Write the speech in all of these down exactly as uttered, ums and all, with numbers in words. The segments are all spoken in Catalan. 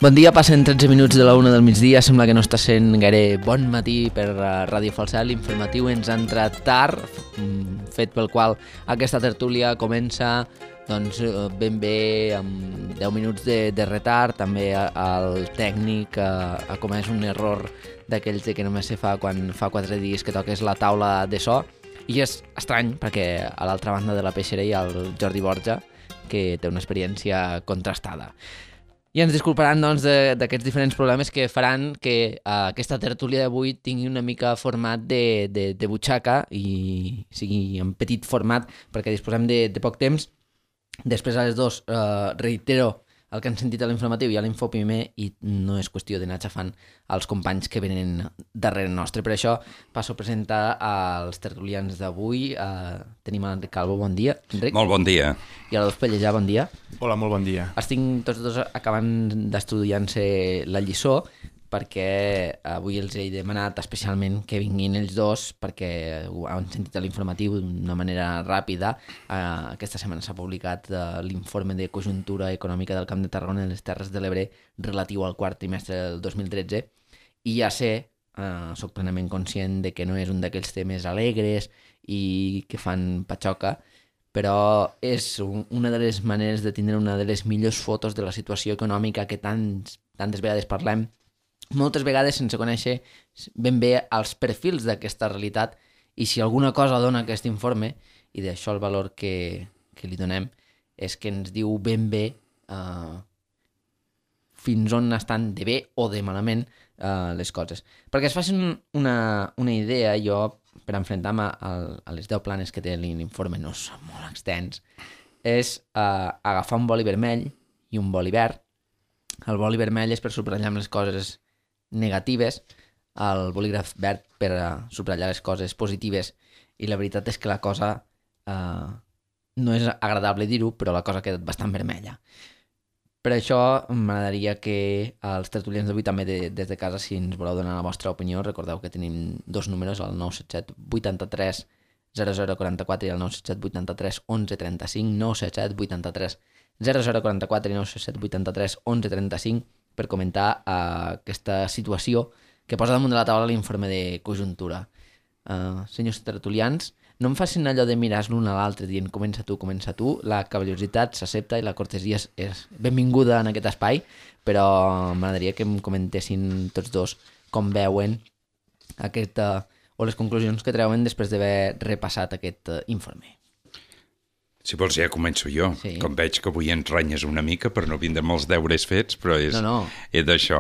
Bon dia, passen tretze minuts de la una del migdia, sembla que no està sent gaire bon matí per Ràdio Falset. L'informatiu ens ha entrat tard, fet pel qual aquesta tertúlia comença doncs, ben bé amb deu minuts de, de retard. També el tècnic ha, ha comès un error d'aquells que només se fa quan fa quatre dies que toques la taula de so, i és estrany perquè a l'altra banda de la peixera hi ha el Jordi Borja, que té una experiència contrastada. I ens disculparan doncs, d'aquests diferents problemes que faran que uh, aquesta tertúlia d'avui tingui una mica format de, de, de butxaca i sigui en petit format perquè disposem de, de poc temps. Després a les dues uh, reitero el que han sentit a l'informatiu i a l'Infoprimer, i no és qüestió d'anar xafant als companys que venen darrere nostre. Per això passo a presentar als tertulians d'avui. Uh, tenim l'Enric Calvo, bon dia. Enric. Molt bon dia. I a l'Adolf Pellejà, bon dia. Hola, molt bon dia. Estic tots dos acabant d'estudiar-se la lliçó, perquè avui els he demanat especialment que vinguin ells dos, perquè ho han sentit a l'informatiu d'una manera ràpida. Uh, aquesta setmana s'ha publicat uh, l'informe de conjuntura econòmica del Camp de Tarragona i les Terres de l'Ebre relatiu al quart trimestre del dos mil tretze, i ja sé, uh, soc plenament conscient de que no és un d'aquells temes alegres i que fan patxoca, però és un, una de les maneres de tindre una de les millors fotos de la situació econòmica que tants, tantes vegades parlem, moltes vegades sense conèixer ben bé els perfils d'aquesta realitat, i si alguna cosa dona aquest informe, i d'això el valor que, que li donem, és que ens diu ben bé uh, fins on estan de bé o de malament uh, les coses. Perquè es facin una, una idea, jo, per enfrontar-me a, a les deu planes que té l'informe, no són molt extens, és uh, agafar un boli vermell i un boli verd. El boli vermell és per subratllar les coses negatives, el bolígraf verd per uh, subratllar les coses positives, i la veritat és que la cosa uh, no és agradable dir-ho, però la cosa ha quedat bastant vermella. Per això m'agradaria que els tertulians d'avui també de, des de casa, si ens voleu donar la vostra opinió, recordeu que tenim dos números, el nou set set vuitanta-tres zero zero quaranta-quatre i el nou set set vuitanta-tres onze trenta-cinc, nou set set vuitanta-tres zero zero quaranta-quatre i nou set set vuitanta-tres onze trenta-cinc, per comentar uh, aquesta situació que posa damunt de la taula l'informe de conjuntura. Uh, senyors tertulians, no em facin allò de mirar l'un a l'altre dient comença tu, comença tu. La cavallositat s'accepta i la cortesia és, és benvinguda en aquest espai, però m'agradaria que em comentessin tots dos com veuen aquest, uh, o les conclusions que treuen després d'haver repassat aquest uh, informe. Si vols ja començo jo, sí. Com veig que avui ens renyes una mica per no vindre amb els deures fets, però és, no, no. és d'això.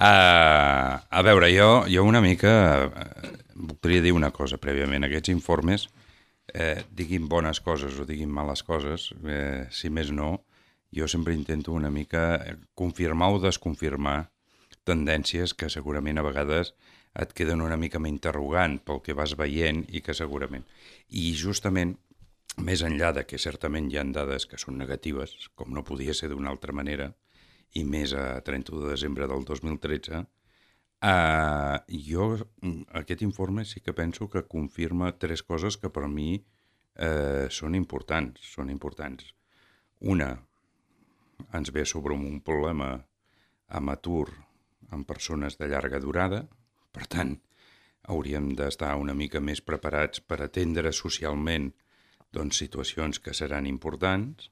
Uh, a veure, jo, jo una mica uh, voldria dir una cosa prèviament. Aquests informes, eh, diguin bones coses o diguin males coses, eh, si més no, jo sempre intento una mica confirmar o desconfirmar tendències que segurament a vegades et queden una mica més interrogant pel que vas veient i que segurament... I justament, més enllà de que certament hi ha dades que són negatives, com no podia ser d'una altra manera, i més a trenta-u de desembre del dos mil tretze, eh, jo aquest informe sí que penso que confirma tres coses que per mi eh, són importants. Són importants. Una, ens ve sobre un problema amb atur en persones de llarga durada, per tant, hauríem d'estar una mica més preparats per atendre socialment doncs, situacions que seran importants.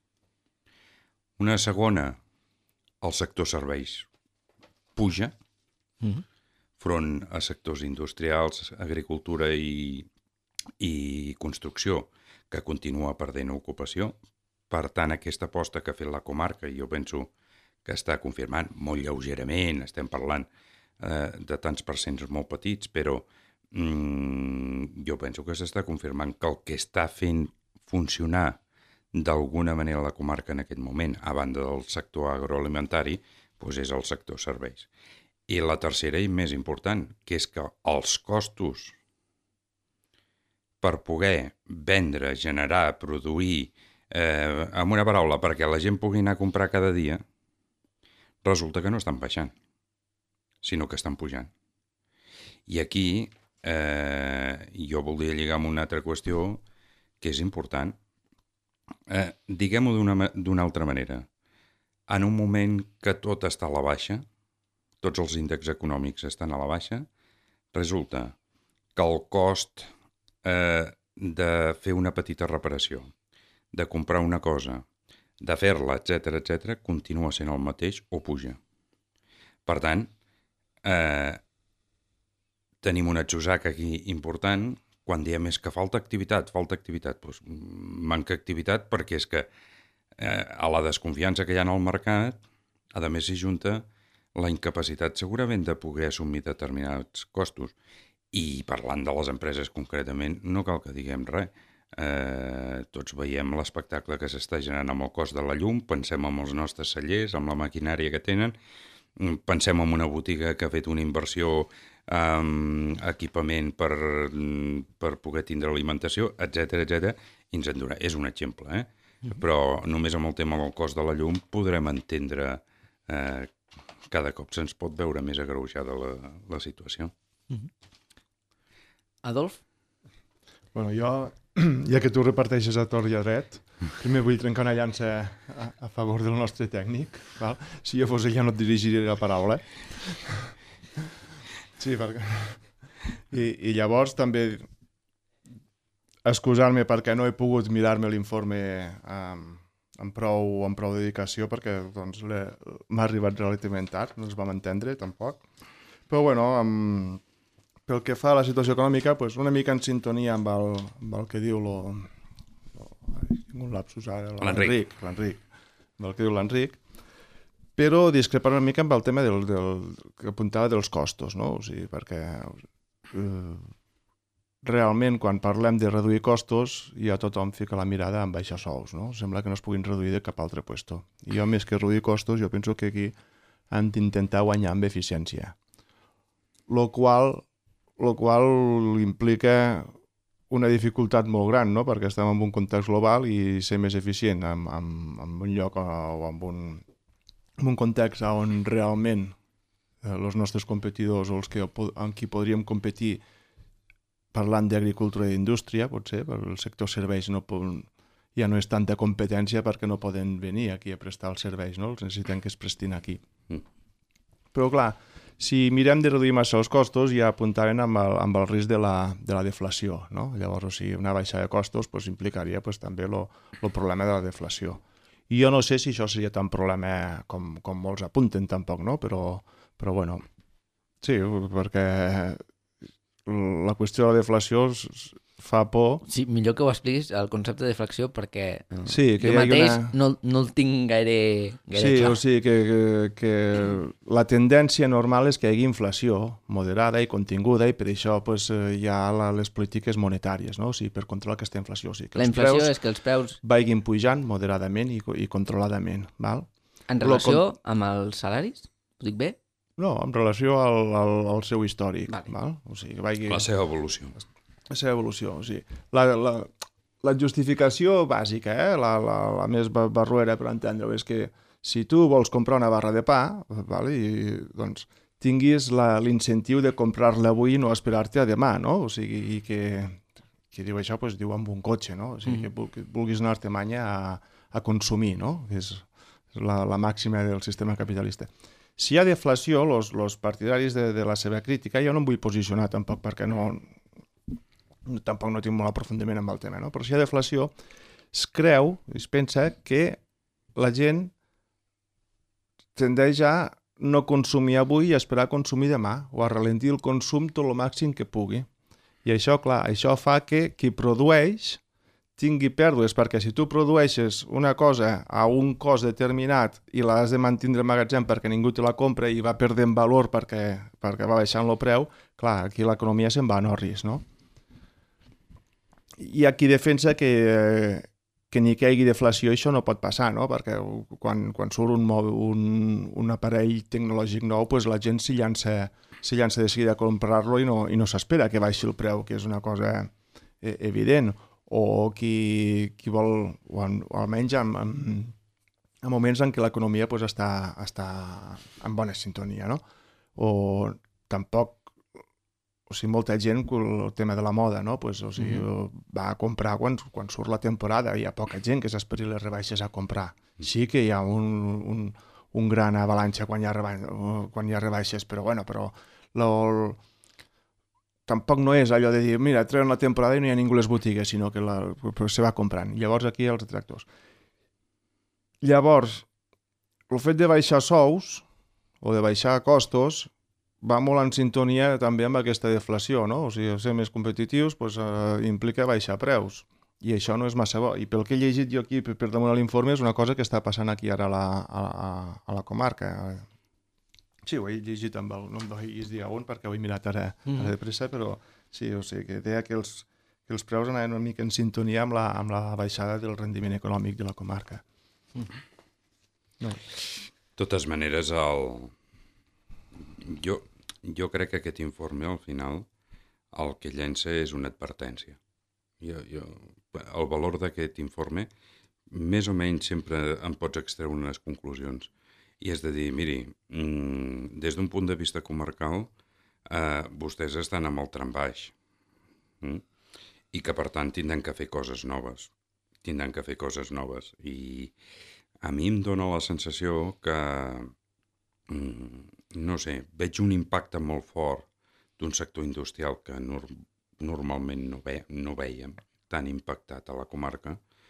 Una segona, el sector serveis puja, mm-hmm. front a sectors industrials, agricultura i, i construcció, que continua perdent ocupació. Per tant, aquesta aposta que ha fet la comarca, jo penso que està confirmant molt lleugerament, estem parlant eh, de tants percents molt petits, però mm, jo penso que s'està confirmant que el que està fent funcionar d'alguna manera la comarca en aquest moment, a banda del sector agroalimentari, doncs és el sector serveis. I la tercera i més important, que és que els costos per poder vendre, generar, produir, eh, amb una paraula, perquè la gent pugui anar a comprar cada dia, resulta que no estan baixant, sinó que estan pujant. I aquí eh, jo voldria lligar amb una altra qüestió que és important. Eh, diguem-ho d'una, d'una altra manera. En un moment que tot està a la baixa, tots els índexs econòmics estan a la baixa, resulta que el cost eh, de fer una petita reparació, de comprar una cosa, de fer-la, etcètera, etcètera, continua sent el mateix o puja. Per tant, eh, tenim un atzusac aquí important quan diem és que falta activitat, falta activitat. Doncs manca activitat perquè és que eh, a la desconfiança que hi ha en el mercat, a més s'hi junta la incapacitat segurament de poder assumir determinats costos. I parlant de les empreses concretament, no cal que diguem res. Eh, tots veiem l'espectacle que s'està generant amb el cost de la llum, pensem en els nostres cellers, amb la maquinària que tenen, pensem en una botiga que ha fet una inversió en eh, equipament per, per poder tindre alimentació, etcètera, etcètera, i ens en dura. És un exemple, eh? Mm-hmm. Però només amb el tema del cost de la llum podrem entendre eh, cada cop se'ns pot veure més agreujada la, la situació. Mm-hmm. Adolf? Bueno, jo, ja que tu reparteixes a tort i a dret, primer vull trencar una llança a, a favor del nostre tècnic. Val? Si jo fos ell ja no et dirigiria la paraula. Sí, perquè... I, i llavors també excusar-me perquè no he pogut mirar-me l'informe amb, amb, prou, amb prou dedicació perquè doncs, m'ha arribat relativament tard, no ens vam entendre tampoc. Però bueno, amb... pel que fa a la situació econòmica, pues una mica en sintonia amb el, amb el que diu lo, lo, un lapsus ara, l'Enric, l'Enric, amb el que diu l'Enric, però discrepar una mica amb el tema del, del, que apuntava dels costos, no? O sigui, perquè eh, realment quan parlem de reduir costos ja tothom fica la mirada en baixar sous, no? Sembla que no es puguin reduir de cap altre puesto. I jo, més que reduir costos, jo penso que aquí han d'intentar guanyar amb eficiència. Lo qual el qual implica una dificultat molt gran, no? Perquè estem en un context global i ser més eficient en, en, en un lloc o en un, en un context on realment eh, els nostres competidors o els que, amb qui podríem competir parlant d'agricultura i d'indústria, potser, perquè el sector serveis no pot, ja no és tanta competència perquè no poden venir aquí a prestar els serveis, no? Els necessitem que es prestin aquí. Mm. Però clar, si mirem de reduir massa els costos, ja apuntaven amb el, amb el risc de la, de la deflació, no? Llavors, o sigui, una baixada de costos pues, implicaria pues, també el problema de la deflació. I jo no sé si això seria tan problema com, com molts apunten tampoc, no? Però, però bueno, sí, perquè la qüestió de la deflació fa por. Sí, millor que ho expliquis, el concepte de deflació, perquè sí, que jo mateix una... no, no el tinc gaire, gaire sí, clar. O sigui que, que, que la tendència normal és que hi hagi inflació moderada i continguda i per això pues, hi ha la, les polítiques monetàries, no? O sigui, per controlar aquesta inflació. O sigui, que la inflació és que els preus vagin pujant moderadament i, i controladament. Val? En relació con... amb els salaris? Ho dic bé? No, en relació al, al, al seu històric. Vale. Val? O sigui, vagi... La seva evolució. La seva evolució, o sigui, la, la, la justificació bàsica, eh? la, la, la més barruera per entendre-ho, és que si tu vols comprar una barra de pa, vale? I, doncs, tinguis l'incentiu de comprar-la avui i no esperar-te a demà, no? O sigui, i que, qui diu això, pues, diu amb un cotxe, no? O sigui, mm. que vulguis anar-te manya a, a consumir, no? Que és la, la màxima del sistema capitalista. Si hi ha deflació, els partidaris de, de la seva crítica, jo no em vull posicionar tampoc perquè no... tampoc no tinc molt aprofundiment amb el tema, no? Però si hi ha deflació, es creu, es pensa que la gent tendeix a no consumir avui i esperar a consumir demà, o a ralentir el consum tot el màxim que pugui. I això, clar, això fa que qui produeix tingui pèrdues, perquè si tu produeixes una cosa a un cost determinat i l'has de mantindre al magatzem perquè ningú te la compra i va perdent valor perquè, perquè va baixant el preu, clar, aquí l'economia se'n va en orris, no? Hi ha qui defensa que, que ni que hi hagi deflació això no pot passar, no? Perquè quan, quan surt un, un, un aparell tecnològic nou, pues la gent s'hi llança, s'hi llança de seguida a comprar-lo i no, i no s'espera que baixi el preu, que és una cosa evident. O qui, qui vol, o, en, o almenys en, en, en moments en què l'economia pues, està, està en bona sintonia, no? O tampoc O sigui, molta gent, el tema de la moda, no? Pues, o sigui, mm-hmm. va a comprar quan, quan surt la temporada. Hi ha poca gent que s'esperi les rebaixes a comprar. Sí que hi ha un, un, un gran avalanxa quan hi ha, reba... quan hi ha rebaixes, però bueno, però lo... tampoc no és allò de dir, mira, treuen la temporada i no hi ha ningú a les botigues, sinó que la... se va comprant. Llavors aquí els detractors. Llavors, el fet de baixar sous o de baixar costos va molt en sintonia també amb aquesta deflació, no? O sigui, ser més competitius pues, eh, implica baixar preus. I això no és massa bo. I pel que he llegit jo aquí per damunt de l'informe és una cosa que està passant aquí ara a la, a, a la comarca. Sí, ho he llegit amb el nom d'Oís dia un perquè ho he mirat ara, mm. ara de pressa, però sí, o sigui, que deia que els, que els preus anaven una mica en sintonia amb la, amb la baixada del rendiment econòmic de la comarca. Mm. No. De totes maneres, el... jo, jo crec que aquest informe, al final, el que llença és una advertència. Jo, jo, el valor d'aquest informe, més o menys sempre en pots extreure unes conclusions. I és de dir, miri, mmm, des d'un punt de vista comarcal, eh, vostès estan amb el tram baix. Mm? I que, per tant, tindran que fer coses noves. Tindran que fer coses noves. I a mi em dóna la sensació que, mm, no sé, veig un impacte molt fort d'un sector industrial que nor normalment no, ve no veiem tan impactat a la comarca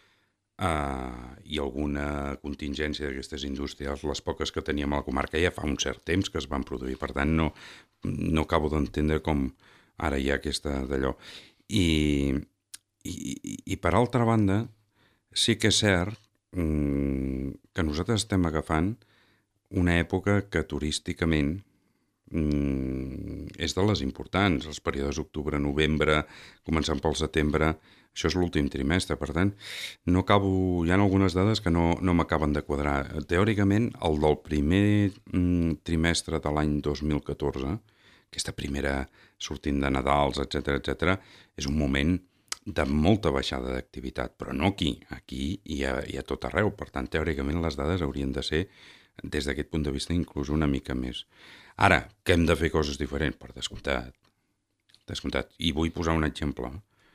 uh, i alguna contingència d'aquestes indústries, les poques que teníem a la comarca ja fa un cert temps que es van produir. Per tant, no, no acabo d'entendre com ara hi ha aquesta d'allò. I, i, I per altra banda, sí que és cert que nosaltres estem agafant una època que turísticament mm, és de les importants, els períodes octubre-novembre, començant pel setembre, això és l'últim trimestre, per tant, no acabo, hi ha algunes dades que no, no m'acaben de quadrar. Teòricament, el del primer mm, trimestre de l'any dos mil catorze, aquesta primera sortint de Nadals, etcètera, etcètera, és un moment de molta baixada d'activitat, però no aquí, aquí hi ha, hi ha tot arreu, per tant, teòricament les dades haurien de ser, des d'aquest punt de vista, inclús una mica més. Ara, que hem de fer coses diferents, per descomptat, descomptat. I vull posar un exemple.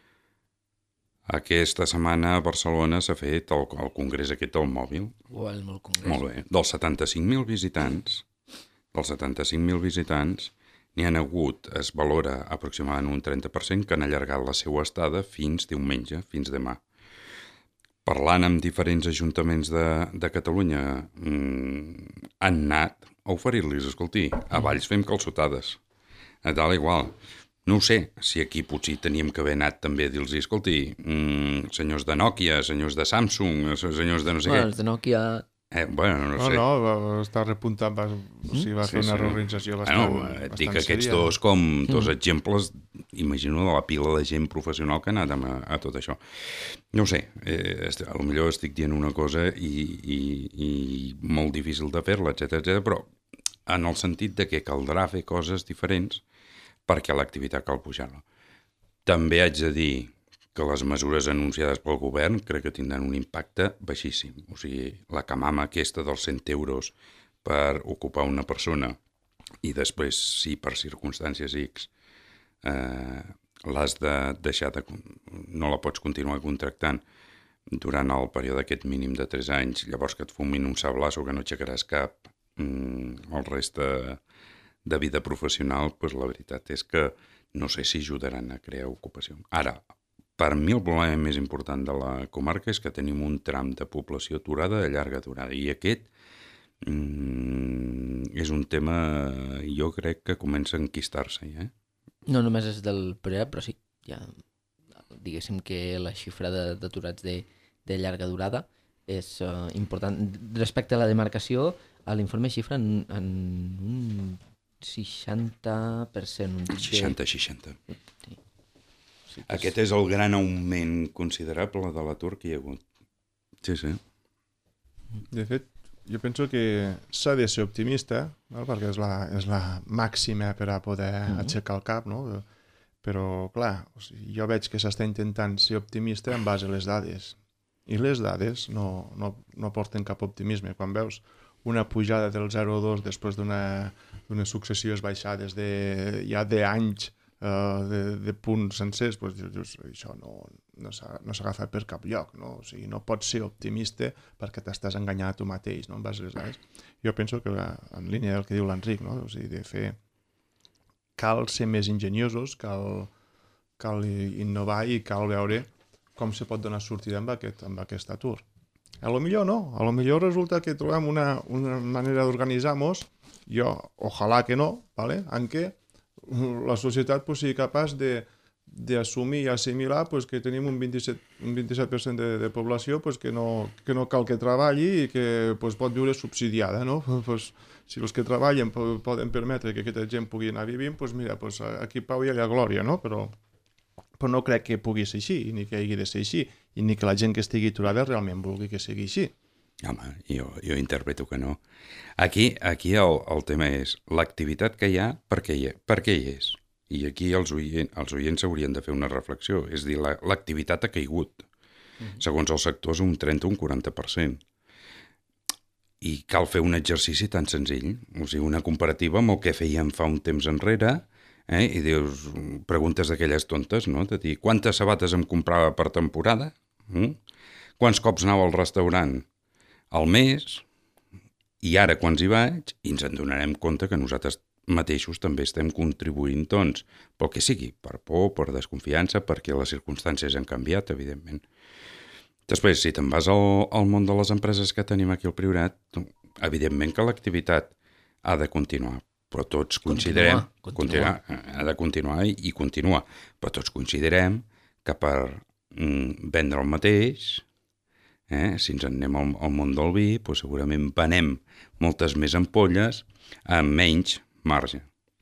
Aquesta setmana a Barcelona s'ha fet el, el congrés aquest del mòbil. O el molt congrés. Molt bé. Dels setanta-cinc mil visitants, dels setanta-cinc mil visitants, n'hi ha hagut, es valora aproximadament un trenta per cent que han allargat la seva estada fins diumenge, fins demà. Parlant amb diferents ajuntaments de, de Catalunya, mmm, han anat a oferir-los, escolti, a Valls fem calçotades, a tal igual. No ho sé, si aquí potser teníem que haver anat també a dir-los, escolti, mmm, senyors de Nokia, senyors de Samsung, senyors de no sé bueno, què. Els de Nokia... Eh, bueno, no, no sé. No, no, està repuntant, va, o sigui, va sí, fer una sí. reorganització bastant, bueno, bastant dic sèria. aquests dos com dos mm. exemples, imagino, de la pila de gent professional que ha anat a, a tot això. No ho sé, eh, a lo millor estic dient una cosa i, i, i molt difícil de fer-la, etcètera, etcètera, però en el sentit de que caldrà fer coses diferents perquè l'activitat cal pujar-la. També haig de dir que les mesures anunciades pel govern crec que tindran un impacte baixíssim. O sigui, la camama aquesta dels cent euros per ocupar una persona i després, si per circumstàncies X eh, l'has de deixar, de, no la pots continuar contractant durant el període aquest mínim de tres anys, llavors que et fumin un sablasso que no aixecaràs cap mm, el reste de vida professional, doncs la veritat és que no sé si ajudaran a crear ocupació. Ara, per mi el problema més important de la comarca és que tenim un tram de població aturada de llarga durada i aquest mm, és un tema, jo crec que comença a enquistar-se. Eh? No només és del període, però sí, ja, diguéssim que la xifra d'aturats de, de llarga durada és uh, important. Respecte a la demarcació, a l'informe xifra en, en un seixanta per cent. seixanta seixanta. Sí. Sí, Aquest és el gran augment considerable de l'atur que hi ha hagut. Sí, sí. De fet, jo penso que s'ha de ser optimista, no? Perquè és la, és la màxima per a poder uh -huh. aixecar el cap, no? Però, clar, o sigui, jo veig que s'està intentant ser optimista en base a les dades. I les dades no, no, no aporten cap optimisme. Quan veus una pujada del zero coma dos després d'una successió baixades de ja d'anys uh, de, de punts sencers, pues, dius, això no, no s'agafa per cap lloc, no? O sigui, no pots ser optimista perquè t'estàs enganyant a tu mateix, no? En base a les dades. Jo penso que en línia del que diu l'Enric, no? O sigui, de fer... Cal ser més enginyosos, cal, cal innovar i cal veure com se pot donar sortida amb aquest, amb aquest atur. A lo millor no, a lo millor resulta que trobem una, una manera d'organitzar-nos, jo, ojalà que no, ¿vale? En què la societat pues, sigui capaç de d'assumir i assimilar pues, que tenim un vint-i-set, un vint-i-set per cent de, de població pues, que, no, que no cal que treballi i que pues, pot viure subsidiada, no? Pues, si els que treballen poden permetre que aquesta gent pugui anar vivint, pues, mira, pues, aquí pau i allà glòria, no? Però, però no crec que pugui ser així, ni que hagi de ser així, i ni que la gent que estigui aturada realment vulgui que sigui així. Home, jo, jo interpreto que no. Aquí, aquí el, el tema és l'activitat que hi ha, per què hi, per què hi és? I aquí els, oient, els oients haurien de fer una reflexió. És a dir, l'activitat ha caigut. Mm-hmm. Segons els sectors, un trenta o un quaranta per cent. I cal fer un exercici tan senzill. O sigui, una comparativa amb el que fèiem fa un temps enrere, eh? I dius, preguntes d'aquelles tontes, no? De dir, quantes sabates em comprava per temporada? Mm? Quants cops anava al restaurant al mes? I ara, quan hi vaig, i ens en donarem compte que nosaltres mateixos també estem contribuint, doncs, pel que sigui, per por, per desconfiança, perquè les circumstàncies han canviat, evidentment. Després, si te'n vas al, al món de les empreses que tenim aquí al Priorat, evidentment que l'activitat ha de continuar, però tots considerem... Continua, continua. Ha de continuar i, i continuar, però tots considerem que per mm, vendre el mateix, eh, si ens en anem al, al món del vi, doncs segurament venem moltes més ampolles amb menys marge.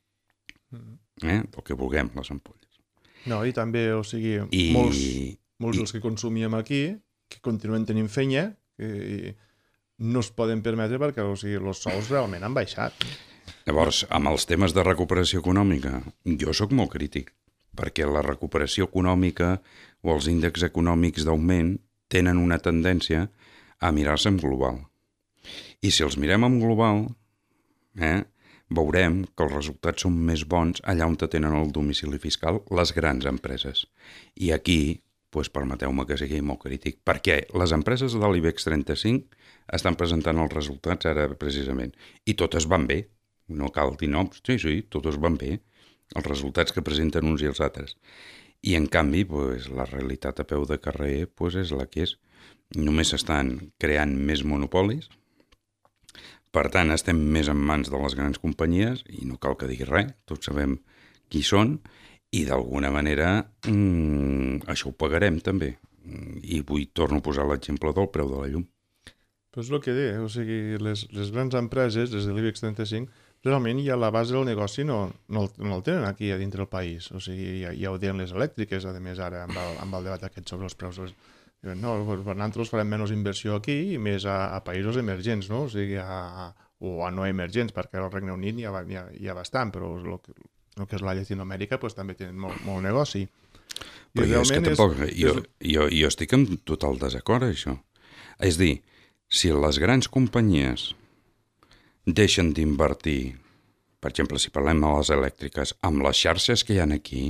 Eh? El que vulguem, les ampolles. No, i també, o sigui, I, molts, molts i, dels que consumíem aquí, que continuen tenint feina, que no es poden permetre perquè, o sigui, els sous realment han baixat. Llavors, amb els temes de recuperació econòmica, jo sóc molt crític, perquè la recuperació econòmica o els índexs econòmics d'augment tenen una tendència a mirar-se en global. I si els mirem en global, eh, veurem que els resultats són més bons allà on tenen el domicili fiscal les grans empreses. I aquí, doncs permeteu-me que sigui molt crític, perquè les empreses de l'IBEX trenta-cinc estan presentant els resultats ara precisament, i totes van bé, no cal dir noms, sí, sí, totes van bé, els resultats que presenten uns i els altres. I en canvi, doncs, la realitat a peu de carrer doncs, és la que és. Només s'estan creant més monopolis. Per tant, estem més en mans de les grans companyies i no cal que digui res, tots sabem qui són i d'alguna manera mmm, això ho pagarem també. I vull torno a posar l'exemple del preu de la llum. Però és el que deia, o sigui, les, les grans empreses, des de l'IBEX trenta-cinc, realment ja la base del negoci no, no, el, no el tenen aquí a dintre del país. O sigui, ja, ja ho deien les elèctriques, a més ara, amb el, amb el debat aquest sobre els preus. No, per nosaltres farem menys inversió aquí i més a, a països emergents, no? O sigui, a, o a no emergents, perquè al Regne Unit hi ha, hi ha, hi ha bastant, però el que, el que és la Llatinoamèrica pues, també tenen molt, molt negoci. Però I jo, és que tampoc, és, jo, és... jo, jo estic en total desacord, això. És dir, si les grans companyies deixen d'invertir, per exemple, si parlem de les elèctriques, amb les xarxes que hi ha aquí,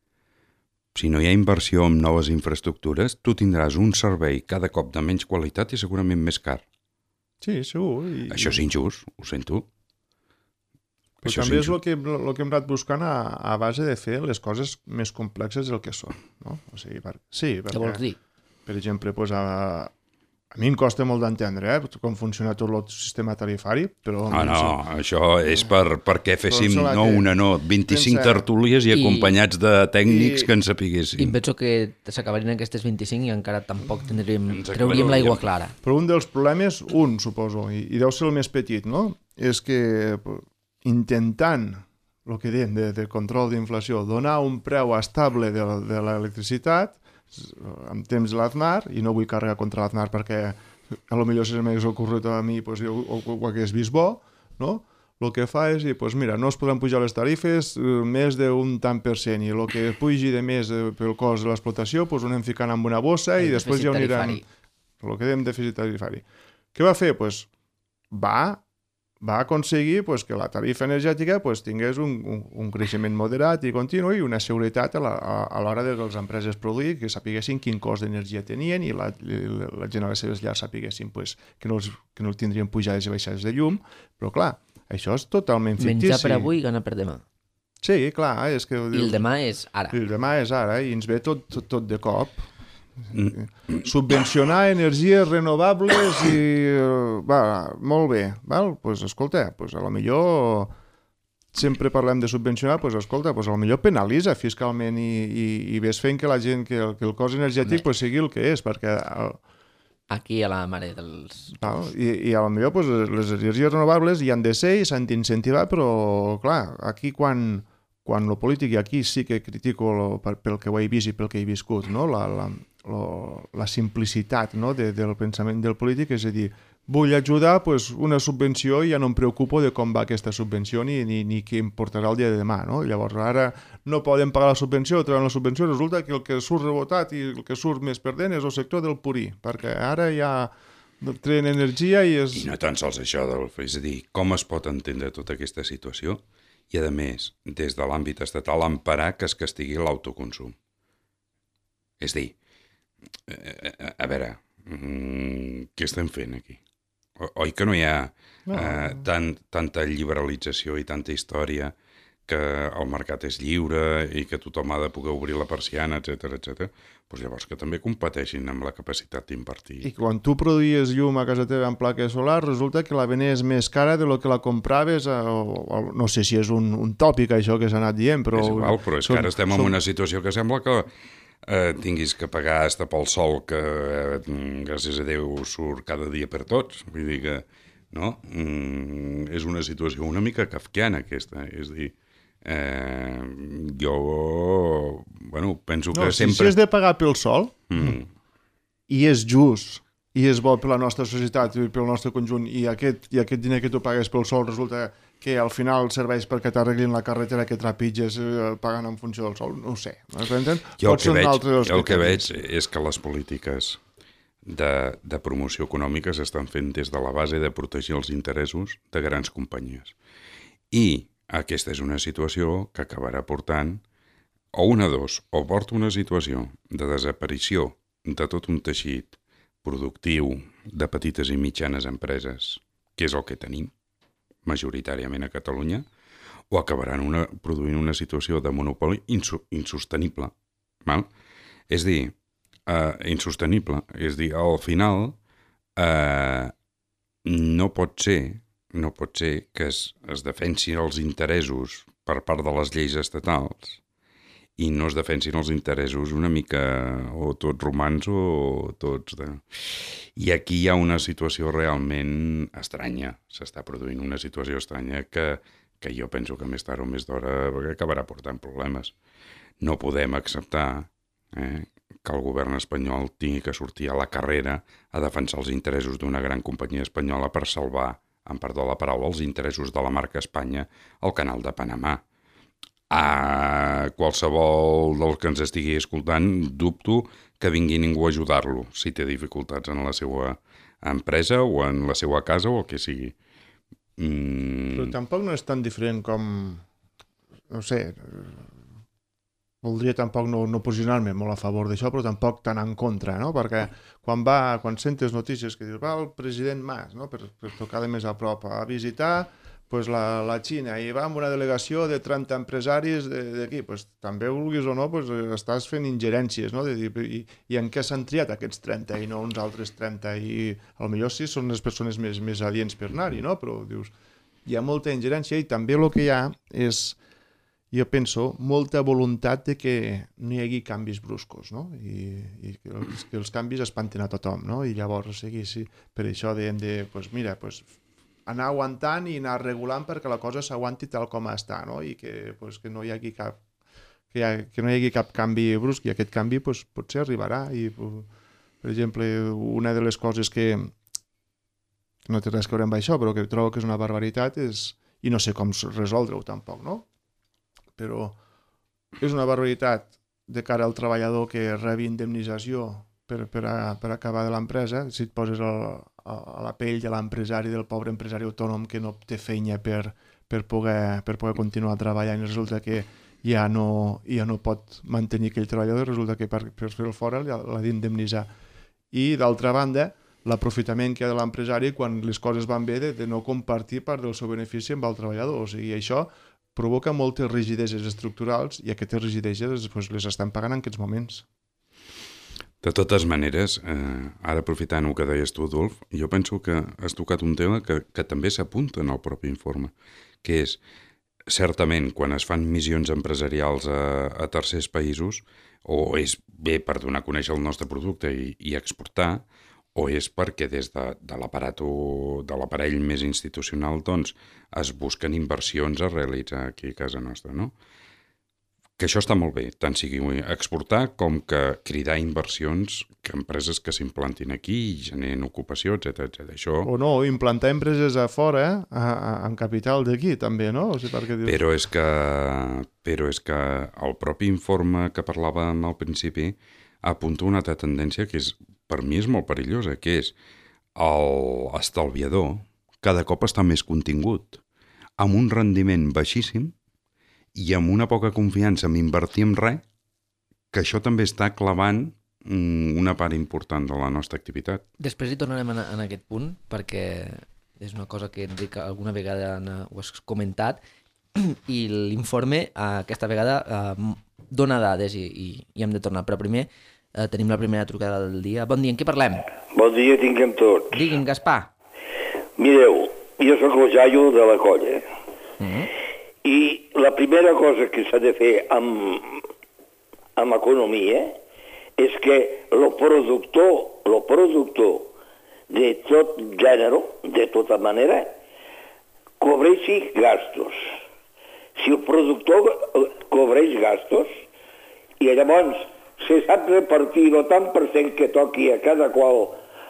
si no hi ha inversió en noves infraestructures, tu tindràs un servei cada cop de menys qualitat i segurament més car. Sí, segur. I... Això és injust, ho sento. Però Això també és, és el que, el que hem anat buscant a, a base de fer les coses més complexes del que són. No? O sigui, per... Sí, perquè, què vols dir? Per exemple, pues, a, a mi em costa molt d'entendre eh, com funciona tot el sistema tarifari, però... Ah, no, no, això és per, perquè féssim no que... una, no, vint-i-cinc pensa... tertúlies i acompanyats de tècnics I... que en sapiguessin. I em penso que s'acabarien aquestes vint-i-cinc i encara tampoc tindríem, treuríem l'aigua clara. Però un dels problemes, un, suposo, i, i deu ser el més petit, no? És que intentant, el que diem de, de control d'inflació, donar un preu estable de, de l'electricitat, en temps de l'Aznar, i no vull carregar contra l'Aznar perquè a lo millor si m'hagués ocorregut a mi pues, jo, ho, ho hagués vist bo, no? El que fa és dir, pues, mira, no es podran pujar les tarifes eh, més d'un tant per cent, i el que pugi de més eh, pel cost de l'explotació pues, ho anem ficant en una bossa i després ja ho anirem... El que dèiem dèficit tarifari. Què va fer? Pues, va va aconseguir pues, que la tarifa energètica pues, tingués un, un, un creixement moderat i continu i una seguretat a l'hora de que les empreses produïn, que sapiguessin quin cost d'energia tenien i la, la, la gent a les seves llars sapiguessin pues, que, no els, que no tindrien pujades i baixades de llum, però clar, això és totalment fictici. Menjar per avui i gana per demà. Sí, clar, és que... I el demà és ara. I el demà és ara, i ens ve tot, tot, tot de cop. Mm. Subvencionar energies renovables i... Va, molt bé, val? Pues, escolta, pues, a lo millor sempre parlem de subvencionar, pues, escolta, pues, a lo millor penalitza fiscalment i, i, i ves fent que la gent, que el, que el cost energètic pues, sigui el que és, perquè... El... Aquí a la mare dels... Val? I, I a lo millor pues, les energies renovables hi han de ser i s'han d'incentivar, però clar, aquí quan... quan lo polític, i aquí sí que critico lo, pel que ho he vist i pel que he viscut, no? la, la, lo, la simplicitat no? de, del pensament del polític, és a dir, vull ajudar pues, una subvenció i ja no em preocupo de com va aquesta subvenció ni, ni, ni què em portarà el dia de demà. No? Llavors ara no podem pagar la subvenció, treuen la subvenció, resulta que el que surt rebotat i el que surt més perdent és el sector del purí, perquè ara ja treuen energia i és... I no tan sols això, Adolf, és a dir, com es pot entendre tota aquesta situació? I, a més, des de l'àmbit estatal, emparar que es castigui l'autoconsum. És dir, a, a veure, mm, què estem fent aquí? O, oi que no hi ha no. Eh, tant, tanta liberalització i tanta història que el mercat és lliure i que tothom ha de poder obrir la persiana, etcètera, etcètera, doncs llavors que també competeixin amb la capacitat d'invertir. I quan tu produïes llum a casa teva en placa solar, resulta que la venies més cara de lo que la compraves, o, o, no sé si és un, un tòpic això que s'ha anat dient, però... És igual, però és som, que ara estem som... en una situació que sembla que eh, tinguis que pagar hasta pel sol que, eh, gràcies a Déu, surt cada dia per tots. Vull dir que, no? Mm, és una situació una mica kafkiana, aquesta, és a dir... Eh, jo bueno, penso no, que si, sempre... Si és de pagar pel sol mm. i és just i és bo per la nostra societat i pel nostre conjunt i aquest, i aquest diner que tu pagues pel sol resulta que al final serveix perquè t'arreglin la carretera que trepitges eh, pagant en funció del sol, no ho sé. Jo el que, veig, el que veig és que les polítiques de, de promoció econòmica s'estan fent des de la base de protegir els interessos de grans companyies. I aquesta és una situació que acabarà portant o una dos, o porta una situació de desaparició de tot un teixit productiu de petites i mitjanes empreses, que és el que tenim majoritàriament a Catalunya, o acabaran una, produint una situació de monopoli insu, insostenible. Val? És dir, eh, insostenible. És dir, al final eh, no pot ser no pot ser que es, es defensin els interessos per part de les lleis estatals i no es defensin els interessos una mica o tots romans o tots de... I aquí hi ha una situació realment estranya. S'està produint una situació estranya que, que jo penso que més tard o més d'hora acabarà portant problemes. No podem acceptar eh, que el govern espanyol tingui que sortir a la carrera a defensar els interessos d'una gran companyia espanyola per salvar, en perdó la paraula, els interessos de la marca Espanya al canal de Panamà. A qualsevol dels que ens estigui escoltant, dubto que vingui ningú a ajudar-lo si té dificultats en la seva empresa o en la seva casa o el que sigui. Mm. Però tampoc no és tan diferent com, no sé, voldria tampoc no, no posicionar-me molt a favor d'això, però tampoc tan en contra, no? Perquè quan va, quan sentes notícies que dius, va el president Mas, no? per, per tocar de més a prop, a visitar pues, la, la Xina, i va amb una delegació de trenta empresaris d'aquí, pues, també vulguis o no, pues, estàs fent ingerències, no? De dir, i, i en què s'han triat aquests trenta i no uns altres trenta, i potser sí són les persones més, més adients per anar-hi, no? Però dius, hi ha molta ingerència i també el que hi ha és, jo penso, molta voluntat de que no hi hagi canvis bruscos, no? I, i que, els, que els canvis espanten a tothom, no? I llavors, o sigui, sí, per això dèiem de, pues, mira, pues, anar aguantant i anar regulant perquè la cosa s'aguanti tal com està, no? I que, pues, que no hi hagi cap que, hi ha, que no hi hagi cap canvi brusc, i aquest canvi pues, potser arribarà. I, per exemple, una de les coses que no té res que veure amb això, però que trobo que és una barbaritat és, i no sé com resoldre-ho tampoc, no? Però és una barbaritat de cara al treballador que rebi indemnització per, per, a, per acabar de l'empresa, si et poses el, a la pell de l'empresari, del pobre empresari autònom que no té feina per, per, poder, per poder continuar treballant i resulta que ja no, ja no pot mantenir aquell treballador, resulta que per, per fer-lo fora l'ha d'indemnitzar. I d'altra banda, l'aprofitament que hi ha de l'empresari quan les coses van bé de, de no compartir part del seu benefici amb el treballador. O sigui, això provoca moltes rigideses estructurals i aquestes rigideses pues, les estem pagant en aquests moments. De totes maneres, eh, ara aprofitant el que deies tu, Adolf, jo penso que has tocat un tema que, que també s'apunta en el propi informe, que és, certament, quan es fan missions empresarials a, a tercers països, o és bé per donar a conèixer el nostre producte i, i exportar, o és perquè des de, de l'aparell més institucional doncs, es busquen inversions a realitzar aquí a casa nostra, no? Que això està molt bé, tant sigui exportar com que cridar inversions, que empreses que s'implantin aquí i generen ocupació, etcètera etcètera. Això... O no, implantar empreses a fora, eh? a, a, en capital d'aquí també, no? O sigui, perquè dius... Però és que, però és que el propi informe que parlàvem al principi apunta una altra tendència que és, per mi és molt perillosa, que és l'estalviador cada cop està més contingut, amb un rendiment baixíssim i amb una poca confiança en invertir en res, que això també està clavant una part important de la nostra activitat. Després hi tornarem en, en aquest punt, perquè és una cosa que Enric alguna vegada ho has comentat, i l'informe aquesta vegada eh, dona dades i, i, i hem de tornar. Però primer eh, tenim la primera trucada del dia. Bon dia, en què parlem? Bon dia, tinguem tots. Digui'm, Gaspar. Mireu, jo sóc el Jaio de la colla. Mm-hmm. I la primera cosa que s'ha de fer amb, amb economia és que el productor, el productor de tot gènere, de tota manera, cobreixi gastos. Si el productor cobreix gastos i llavors se sap repartir el tant per cent que toqui a cada qual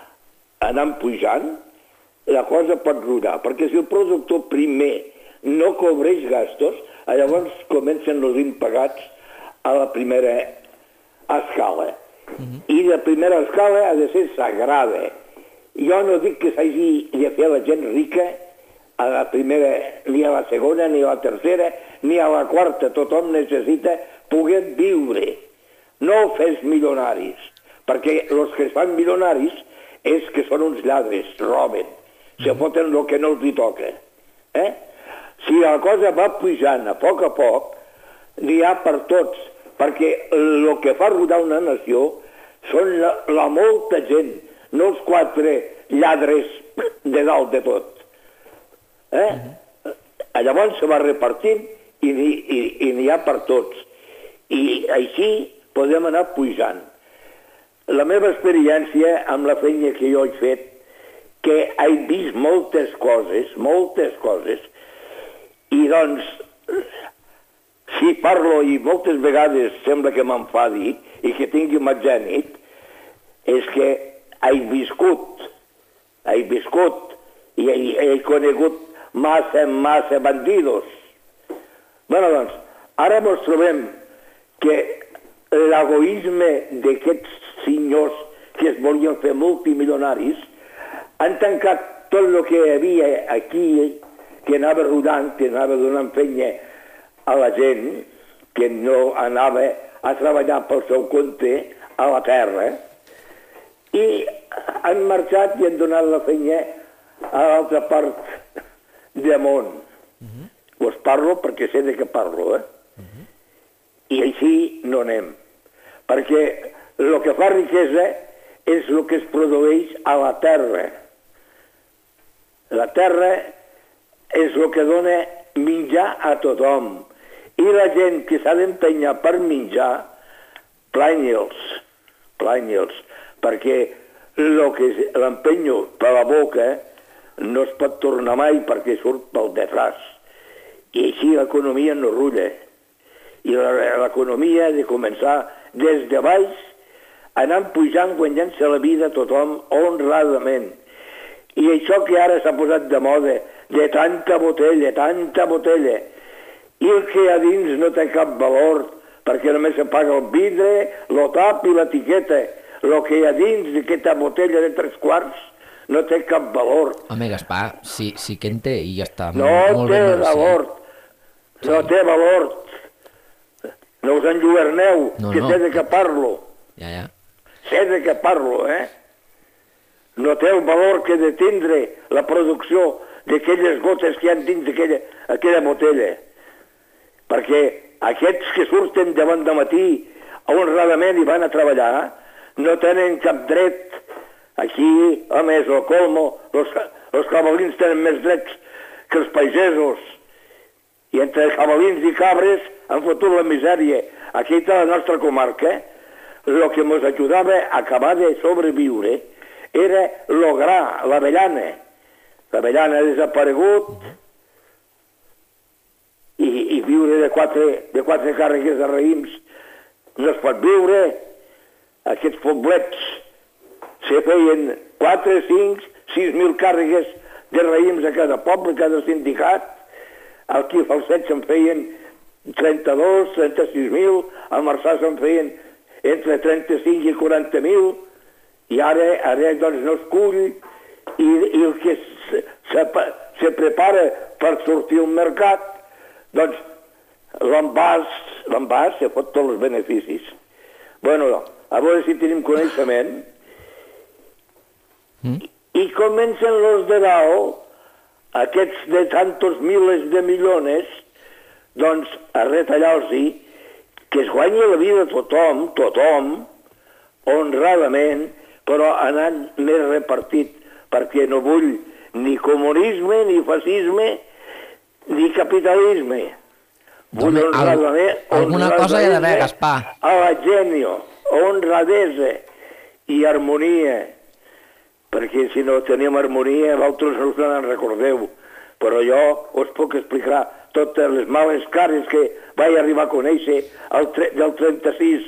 anant pujant, la cosa pot rodar. Perquè si el productor primer no cobreix gastos, llavors comencen els impagats a la primera escala. Mm-hmm. I la primera escala ha de ser sagrada. Jo no dic que s'hagi de fer la gent rica a la primera, ni a la segona, ni a la tercera, ni a la quarta. Tothom necessita poder viure. No fes milionaris, perquè els que es fan milionaris és que són uns lladres, roben, se foten el que no els hi toca. Eh? Si la cosa va pujant a poc a poc, n'hi ha per tots, perquè el que fa rodar una nació són la, la molta gent, no els quatre lladres de dalt de tot. Eh? Uh-huh. Llavors se va repartint i n'hi ha per tots. I així podem anar pujant. La meva experiència amb la feina que jo he fet, que he vist moltes coses, moltes coses, i doncs, si parlo i moltes vegades sembla que m'enfadi i que tingui mal gènit, és que he viscut, he viscut i he, he conegut massa, massa bandidos. Bé, doncs, ara ens trobem que l'egoisme d'aquests senyors que es volien fer multimilionaris han tancat tot el que hi havia aquí, que anava rodant, que anava donant feina a la gent, que no anava a treballar pel seu compte a la terra, i han marxat i han donat la feina a l'altra part del món. Uh-huh. Us parlo perquè sé de què parlo, eh? Uh-huh. I així no anem. Perquè el que fa riquesa és el que es produeix a la terra. La terra és el que dona menjar a tothom. I la gent que s'ha d'empenyar per menjar, planya'ls, planya'ls, perquè el que l'empenyo per la boca no es pot tornar mai perquè surt pel defràs. I així l'economia no rulla. I l'economia ha de començar des de baix, anant pujant, guanyant-se la vida a tothom honradament. I això que ara s'ha posat de moda, de tanta botella, tanta botella, i el que hi ha dins no té cap valor, perquè només se paga el vidre, el tap i l'etiqueta. El que hi ha dins d'aquesta botella de tres quarts no té cap valor. Home, Gaspar, sí, sí que en té i ja està. No molt té ben valor, no té valor. No us enlluerneu, No, que no. sé de què parlo. Ja, ja. Sé de què parlo, eh? No té el valor que de tindre la producció d'aquelles gotes que hi ha dins d'aquella aquella botella. Perquè aquests que surten davant de matí honradament i van a treballar no tenen cap dret. Aquí, a més, al colmo, els, els cavalins tenen més drets que els pagesos. I entre cavalins i cabres han fotut la misèria. Aquí a la nostra comarca, el que ens ajudava a acabar de sobreviure era lograr l'avellana. L'avellana ha desaparegut i, i viure de quatre, de quatre càrregues de raïms no es pot viure. Aquests poblets se feien quatre, cinc, sis mil càrregues de raïms a cada poble, a cada sindicat. Aquí a Falset se'n feien trenta-dos, trenta-sis mil, a Marçà se'n feien entre trenta-cinc i quaranta mil, i ara, ara doncs no es cull, i, i el que se, se, se prepara per sortir al mercat, doncs l'envàs, l'envàs se fot tots els beneficis. Bueno, a veure si tenim coneixement. Mm. I comencen los de dalt, aquests de tantos miles de milions, doncs a retallar-los-hi, que es guanyi la vida tothom, tothom, honradament, però anant més repartit, perquè no vull ni comunisme, ni fascisme, ni capitalisme. Vull Home, honradament, al- alguna cosa hi ha d'haver, Gaspar. A la genio, honradesa i harmonia, perquè si no tenim harmonia, vosaltres no us en recordeu, però jo us puc explicar totes les males cares que vaig arribar a conèixer el tre del trenta-sis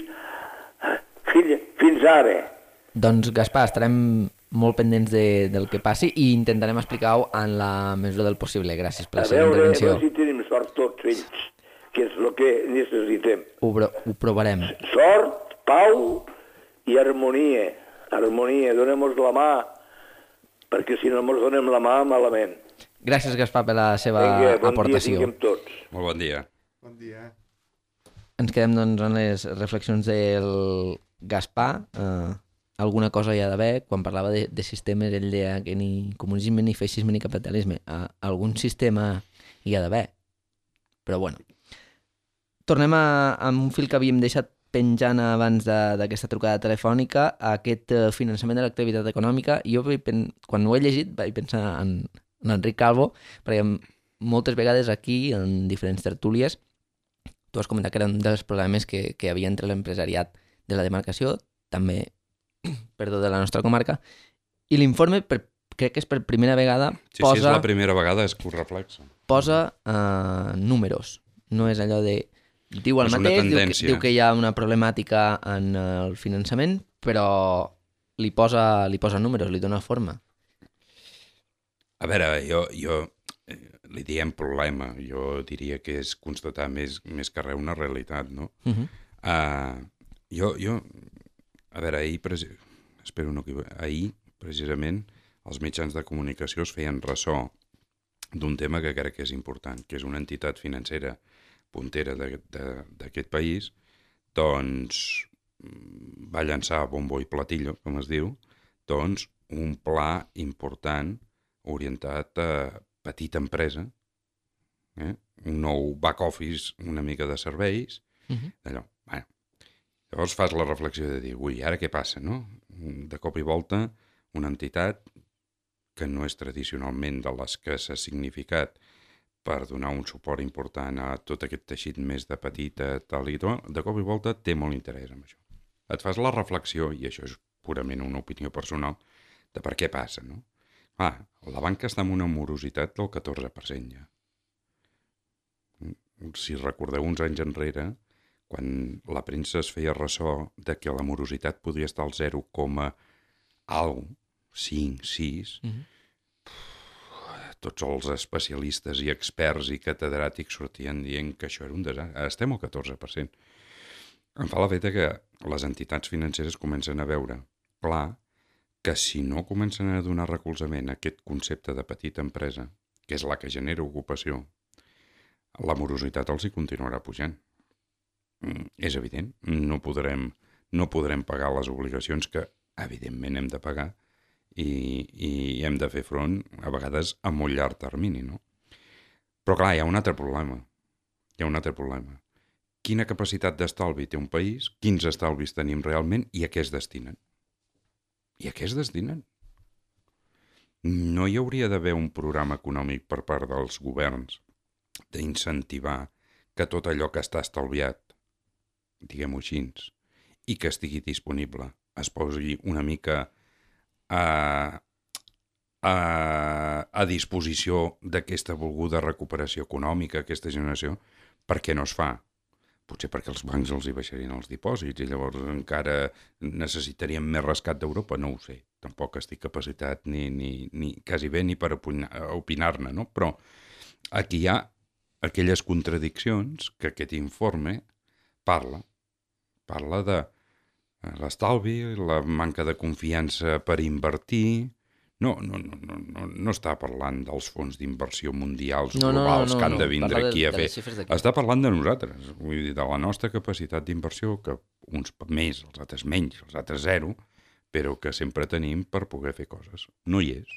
fins, fins ara. Doncs, Gaspar, estarem molt pendents de, del que passi i intentarem explicar-ho en la mesura del possible. Gràcies per A la seva veure, a intervenció. veure si tenim sort tots ells, que és el que necessitem. Ho, pro- ho provarem. Sort, pau i harmonia. Harmonia, donem-nos la mà, perquè si no ens donem la mà, malament. Gràcies, Gaspar, per la seva Vinga, bon aportació. dia tinguem tots. Molt bon dia. Bon dia. Ens quedem doncs en les reflexions del Gaspar. Eh, alguna cosa hi ha d'haver. Quan parlava de, de sistemes, ell deia que ni comunisme, ni feixisme, ni capitalisme. Eh, algun sistema hi ha d'haver. Però bueno. Tornem a, a un fil que havíem deixat penjant abans d'aquesta trucada telefònica, aquest eh, finançament de l'activitat econòmica. Jo, vaig pen... quan ho he llegit, vaig pensar en, en Enric Calvo, perquè moltes vegades aquí, en diferents tertúlies, tu has comentat que era un dels problemes que, que hi havia entre l'empresariat de la demarcació, també, perdó, de la nostra comarca, i l'informe, per, crec que és per primera vegada, Sí, posa, sí, és la primera vegada és que ho reflexa. posa uh, números. No és allò de... Diu el És una mateix, diu que, tendència. diu que hi ha una problemàtica en el finançament, però li posa, li posa números, li dona forma. A veure, jo, jo eh, li diem problema, jo diria que és constatar més, més que res una realitat, no? Uh -huh. Uh, jo, jo, a veure, ahir, preci... espero no equivocar, ahir, precisament, els mitjans de comunicació es feien ressò d'un tema que crec que és important, que és una entitat financera puntera d'aquest país, doncs va llançar a bombo i platillo, com es diu, doncs un pla important orientat a petita empresa, eh? Un nou back office, una mica de serveis, Uh -huh. allò, bueno. Llavors fas la reflexió de dir, ui, ara què passa, no? De cop i volta, una entitat que no és tradicionalment de les que s'ha significat per donar un suport important a tot aquest teixit més de petita, tal i tal, de cop i volta té molt interès en això. Et fas la reflexió, i això és purament una opinió personal, de per què passa, no? Ah, la banca està amb una morositat del catorze per cent ja. Si recordeu uns anys enrere, quan la premsa es feia ressò de que la morositat podria estar al zero coma cinc, sis, Uh -huh. tots els especialistes i experts i catedràtics sortien dient que això era un desastre. Estem al catorze per cent. Em fa la feta que les entitats financeres comencen a veure clar que si no comencen a donar recolzament a aquest concepte de petita empresa, que és la que genera ocupació, la morositat els hi continuarà pujant. Mm, és evident, no podrem, no podrem pagar les obligacions que evidentment hem de pagar i, i hem de fer front a vegades a molt llarg termini, no? Però clar, hi ha un altre problema. Hi ha un altre problema. Quina capacitat d'estalvi té un país, quins estalvis tenim realment i a què es destinen? I a què es destinen? No hi hauria d'haver un programa econòmic per part dels governs d'incentivar que tot allò que està estalviat, diguem-ho així, i que estigui disponible, es posi una mica a, a, a disposició d'aquesta volguda recuperació econòmica, aquesta generació, per què no es fa? Potser perquè els bancs els hi baixarien els dipòsits i llavors encara necessitaríem més rescat d'Europa, no ho sé. Tampoc estic capacitat ni, ni, ni quasi bé ni per opinar-ne, no? Però aquí hi ha aquelles contradiccions que aquest informe parla. Parla de l'estalvi, la manca de confiança per invertir. No, no, no, no, no, no està parlant dels fons d'inversió mundials no, globals no, no, no, que han de no. vindre Parla aquí de, a fer. Està parlant de nosaltres, vull dir, de la nostra capacitat d'inversió, que uns més, els altres menys, els altres zero, però que sempre tenim per poder fer coses. No hi és.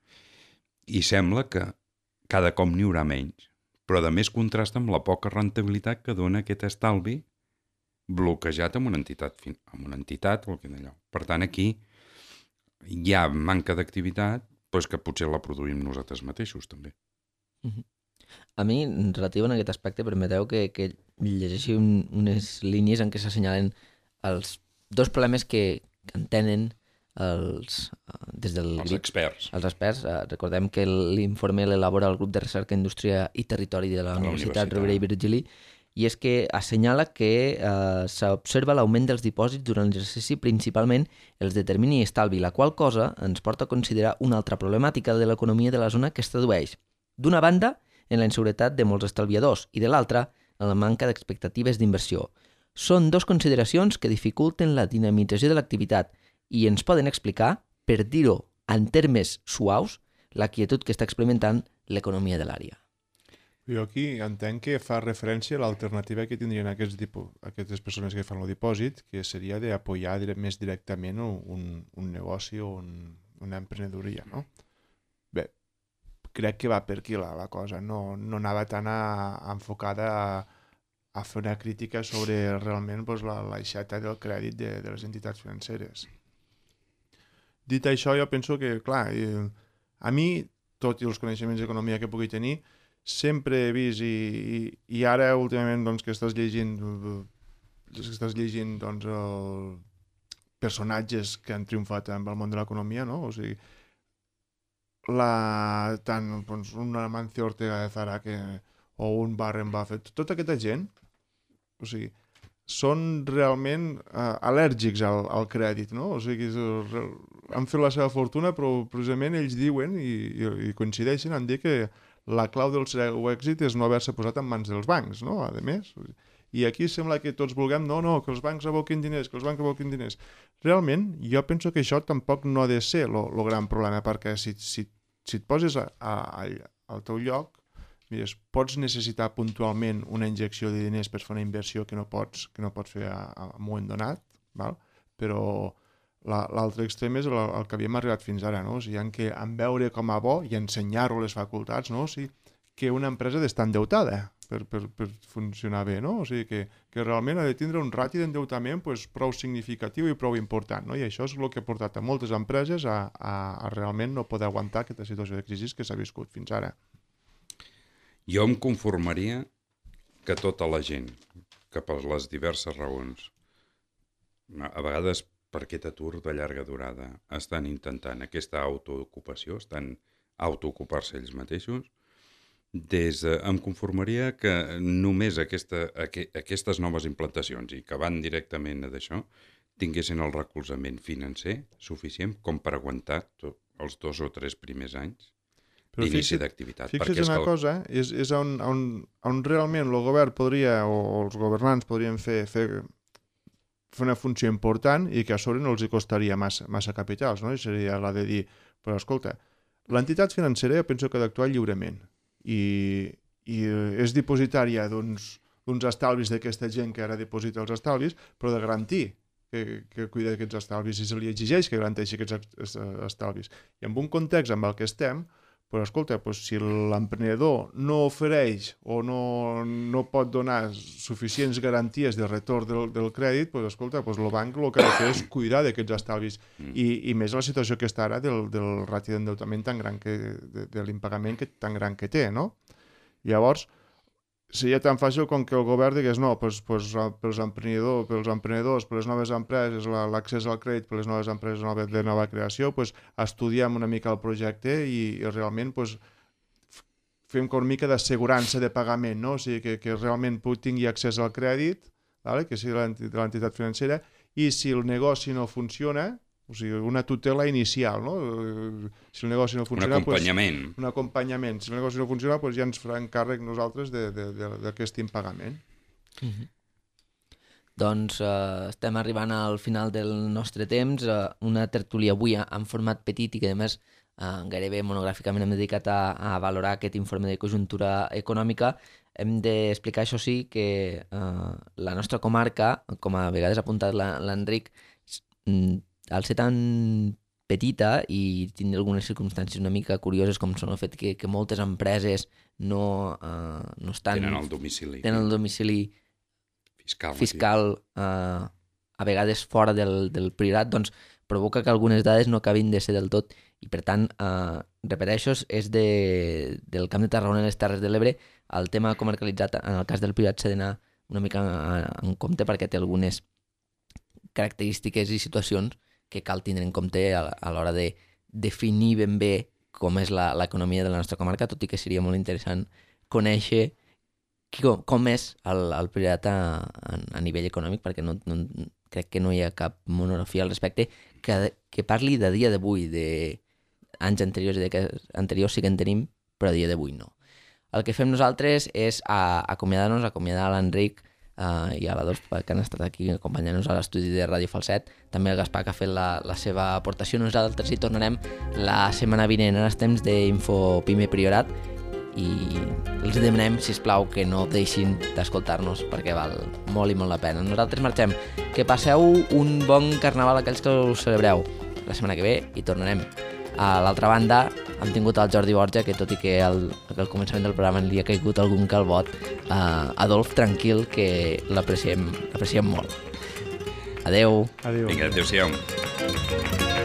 I sembla que cada cop n'hi haurà menys, però de més contrasta amb la poca rentabilitat que dona aquest estalvi bloquejat amb una entitat, amb una entitat o allò. Per tant, aquí hi ha manca d'activitat, però que potser la produïm nosaltres mateixos, també. Uh-huh. A mi, relatiu en aquest aspecte, permeteu que, que llegeixi un, unes línies en què s'assenyalen els dos problemes que, que entenen els, des del els GRIP, experts. Els experts. Recordem que l'informe l'elabora el grup de recerca, indústria i territori de la, la Universitat Universitat Rovira i Virgili, i és que assenyala que eh, s'observa l'augment dels dipòsits durant l'exercici, principalment els de termini i estalvi, la qual cosa ens porta a considerar una altra problemàtica de l'economia de la zona que es tradueix, d'una banda, en la inseguretat de molts estalviadors i de l'altra, en la manca d'expectatives d'inversió. Són dos consideracions que dificulten la dinamització de l'activitat i ens poden explicar, per dir-ho en termes suaus, la quietud que està experimentant l'economia de l'àrea. Jo aquí entenc que fa referència a l'alternativa que tindrien aquests dipo- aquestes persones que fan el dipòsit, que seria d'apoyar dire- més directament un, un negoci o un, una emprenedoria, no? Bé, crec que va per aquí la, la cosa, no, no anava tan a, a enfocada a, a fer una crítica sobre realment pues, la l'aixeta del crèdit de, de les entitats financeres. Dit això, jo penso que, clar, eh, a mi, tot i els coneixements d'economia que pugui tenir, sempre he vist i, i, i ara últimament doncs, que estàs llegint que estàs llegint doncs, el, personatges que han triomfat en el món de l'economia, no? O sigui, la, tant doncs, un Amancio Ortega de Zara que, o un Warren Buffett, tota aquesta gent, o sigui, són realment uh, al·lèrgics al, al crèdit, no? O sigui, han fet la seva fortuna, però precisament ells diuen i, i, i coincideixen en dir que la clau del seu èxit és no haver-se posat en mans dels bancs, no? A més, i aquí sembla que tots vulguem, no, no, que els bancs aboquin diners, que els bancs aboquin diners. Realment, jo penso que això tampoc no ha de ser el gran problema, perquè si, si, si et poses a, a, al teu lloc, mires, pots necessitar puntualment una injecció de diners per fer una inversió que no pots, que no pots fer a, a un moment donat, val? Però l'altre extrem és el, el que havíem arribat fins ara, no? O sigui, en, que, en veure com a bo i ensenyar-ho les facultats, no? O sigui, que una empresa ha d'estar endeutada per, per, per funcionar bé, no? O sigui, que, que realment ha de tindre un rati d'endeutament pues, prou significatiu i prou important, no? I això és el que ha portat a moltes empreses a, a, a realment no poder aguantar aquesta situació de crisi que s'ha viscut fins ara. Jo em conformaria que tota la gent, que per les diverses raons, a vegades per aquest atur de llarga durada, estan intentant aquesta autoocupació, estan autoocupar-se ells mateixos, des de, em conformaria que només aquesta, aqu aquestes noves implantacions i que van directament a d'això tinguessin el recolzament financer suficient com per aguantar tot, els dos o tres primers anys d'inici d'activitat. Fixa't una el... cosa, és, és on, on, on realment el govern podria, o els governants podrien fer, fer, fer una funció important i que a sobre no els hi costaria massa, massa capitals, no? I seria la de dir, però escolta, l'entitat financera jo penso que ha d'actuar lliurement i, i és dipositària d'uns uns estalvis d'aquesta gent que ara diposita els estalvis, però de garantir que, que cuida d'aquests estalvis i se li exigeix que garanteixi aquests estalvis. I en un context amb el que estem, però escolta, doncs, si l'emprenedor no ofereix o no, no pot donar suficients garanties de retorn del, del crèdit, doncs, escolta, doncs, el banc el que ha de fer és cuidar d'aquests estalvis. I, i més la situació que està ara del, del ràtio d'endeutament tan gran que, de, de l'impagament que, tan gran que té, no? Llavors, seria tan fàcil com que el govern digués no, doncs, doncs, pels emprenedors, pels emprenedors, per les noves empreses, l'accés al crèdit per les noves empreses de nova creació, doncs, estudiem una mica el projecte i, i realment doncs, fem una mica d'assegurança de pagament, no? O sigui, que, que realment tingui accés al crèdit, vale? Que sigui de l'entitat financera, i si el negoci no funciona, o sigui, una tutela inicial, no? Si el negoci no funciona... Un acompanyament. Pues, un acompanyament. Si el negoci no funciona, pues ja ens faran càrrec nosaltres d'aquest impagament. Mm-hmm. Doncs uh, estem arribant al final del nostre temps. Uh, una tertúlia avui en format petit i que, a més, uh, gairebé monogràficament hem dedicat a, a valorar aquest informe de conjuntura econòmica. Hem d'explicar, això sí, que uh, la nostra comarca, com a vegades ha apuntat l'Enric, al ser tan petita i tindre algunes circumstàncies una mica curioses com són el fet que, que moltes empreses no, uh, no estan... Tenen el domicili. Tenen el domicili fiscal, fiscal uh, a vegades fora del, del priorat, doncs provoca que algunes dades no acabin de ser del tot i per tant, uh, repeteixo, és de, del Camp de Tarragona i les Terres de l'Ebre. El tema comarcalitzat en el cas del priorat s'ha d'anar una mica en compte perquè té algunes característiques i situacions que cal tindre en compte a, a l'hora de definir ben bé com és l'economia de la nostra comarca, tot i que seria molt interessant conèixer com, com és el, el Priorat a, a, a nivell econòmic, perquè no, no, crec que no hi ha cap monografia al respecte que, que parli de dia d'avui, d'anys anteriors i de que anteriors sí que en tenim, però a dia d'avui no. El que fem nosaltres és a, acomiadar-nos, acomiadar l'Enric, Uh, i a la Dolç que han estat aquí acompanyant-nos a l'estudi de Ràdio Falset, també el Gaspar que ha fet la, la seva aportació. Nosaltres hi tornarem la setmana vinent en els temps d'Info Pime Priorat i els demanem, sisplau, que no deixin d'escoltar-nos perquè val molt i molt la pena. Nosaltres marxem. Que passeu un bon carnaval aquells que us celebreu. La setmana que ve hi tornarem. A l'altra banda, hem tingut el Jordi Borja, que tot i que al, al començament del programa li ha caigut algun calbot, uh, Adolf, tranquil, que l'apreciem, l'apreciem molt. Adeu. Adeu. Vinga, adeu-siau.